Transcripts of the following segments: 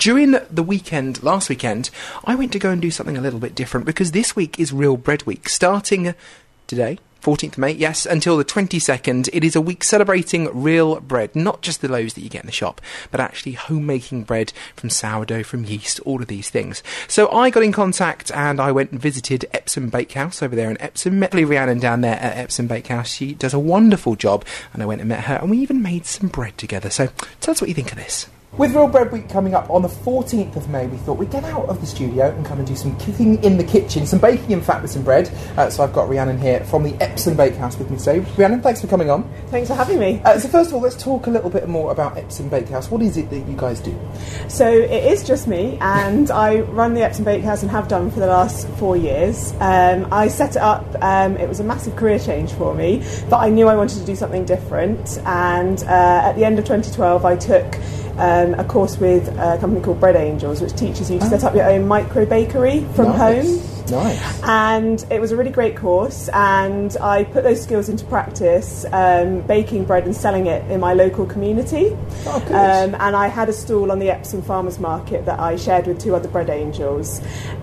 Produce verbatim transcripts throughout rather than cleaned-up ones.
during the weekend, last weekend, I went to go and do something a little bit different because this week is Real Bread Week, starting today. fourteenth of May, yes, until the twenty-second. It is a week celebrating real bread, not just the loaves that you get in the shop, but actually homemaking bread from sourdough, from yeast, all of these things. So I got in contact and I went and visited Epsom Bakehouse over there in Epsom. Met Rhiannon down there at Epsom Bakehouse. She does a wonderful job, and I went and met her, and we even made some bread together. So tell us what you think of this. With Real Bread Week coming up on the fourteenth of May, we thought we'd get out of the studio and come and do some cooking in the kitchen, some baking in fact with some bread. Uh, so I've got Rhiannon here from the Epsom Bakehouse with me today. Rhiannon, thanks for coming on. Thanks for having me. Uh, so first of all, let's talk a little bit more about Epsom Bakehouse. What is it that you guys do? So it is just me, and I run the Epsom Bakehouse and have done for the last four years. Um, I set it up, um, it was a massive career change for me, but I knew I wanted to do something different, and uh, at the end of twenty twelve I took Um, a course with a company called Bread Angels, which teaches you to oh. set up your own micro bakery from nice. home. Nice. And it was a really great course, and I put those skills into practice, um, baking bread and selling it in my local community. Oh, good. Um, and I had a stall on the Epsom Farmers Market that I shared with two other Bread Angels,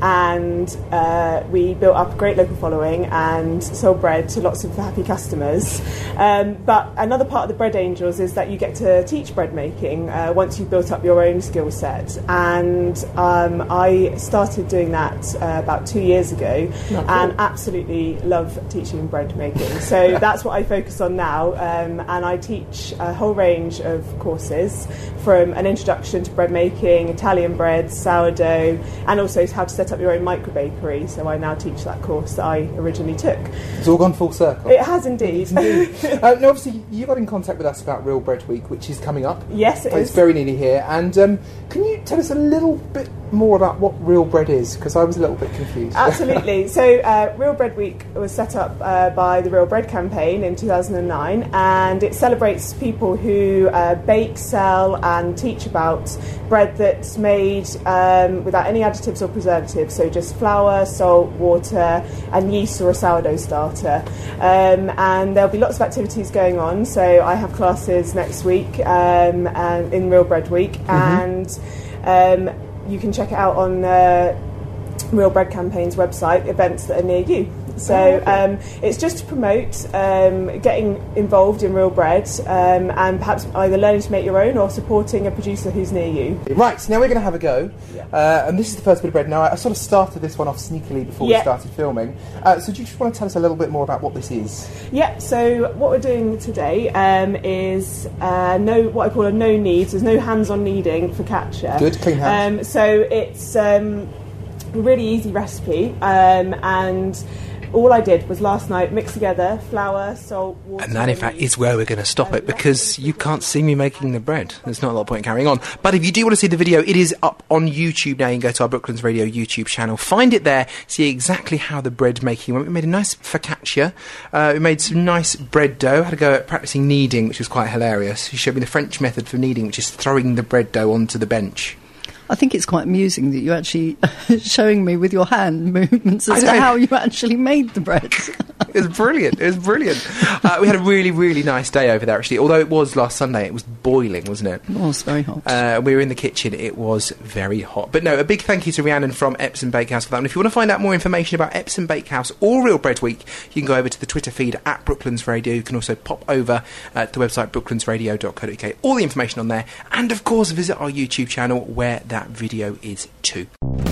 and uh, we built up a great local following and sold bread to lots of happy customers. Um, but another part of the Bread Angels is that you get to teach bread making uh, once you've built up your own skill set. And um, I started doing that uh, about two years years ago, Not and cool. absolutely love teaching bread making. So that's what I focus on now, um, and I teach a whole range of courses, from an introduction to bread making, Italian bread, sourdough, and also how to set up your own micro bakery. So I now teach that course that I originally took. It's all gone full circle. It has indeed. indeed. uh, now, obviously, you got in contact with us about Real Bread Week, which is coming up. Yes, it it's is. very nearly here. And um, can you tell us a little bit more about what Real Bread is? Because I was a little bit confused. Absolutely. So uh, Real Bread Week was set up uh, by the Real Bread campaign in two thousand nine, and it celebrates people who uh, bake, sell and teach about bread that's made um, without any additives or preservatives, so just flour, salt, water and yeast or a sourdough starter. Um, and there'll be lots of activities going on, so I have classes next week um, and in Real Bread Week, mm-hmm. and um, you can check it out on uh, Real Bread Campaign's website, events that are near you. So oh, okay. um, it's just to promote um, getting involved in real bread, um, and perhaps either learning to make your own or supporting a producer who's near you. Right, so now we're going to have a go. Yeah. Uh, and this is the first bit of bread. Now, I, I sort of started this one off sneakily before yeah. we started filming. Uh, so do you just want to tell us a little bit more about what this is? Yeah, so what we're doing today um, is uh, no, what I call a no kneads. There's no hands-on kneading focaccia. Good, clean hands. Um, so it's um, a really easy recipe, um, and all I did was last night mix together flour, salt, water... And that, in fact, is where we're going to stop it, because you can't see me making the bread. There's not a lot of point in carrying on. But if you do want to see the video, it is up on YouTube now. You can go to our Brooklands Radio YouTube channel, find it there, see exactly how the bread making went. We made a nice focaccia. Uh, we made some nice bread dough. Had to go at practising kneading, which was quite hilarious. He showed me the French method for kneading, which is throwing the bread dough onto the bench. I think it's quite amusing that you're actually showing me with your hand movements as to how you actually made the bread. It was brilliant. It was brilliant. Uh, we had a really, really nice day over there, actually. Although it was last Sunday, it was boiling, wasn't it? It was very hot. Uh, we were in the kitchen. It was very hot. But no, a big thank you to Rhiannon from Epsom Bakehouse for that. And if you want to find out more information about Epsom Bakehouse or Real Bread Week, you can go over to the Twitter feed at Brooklands Radio. You can also pop over uh, to the website brooklands radio dot co dot uk. All the information on there. And, of course, visit our YouTube channel where that video is too.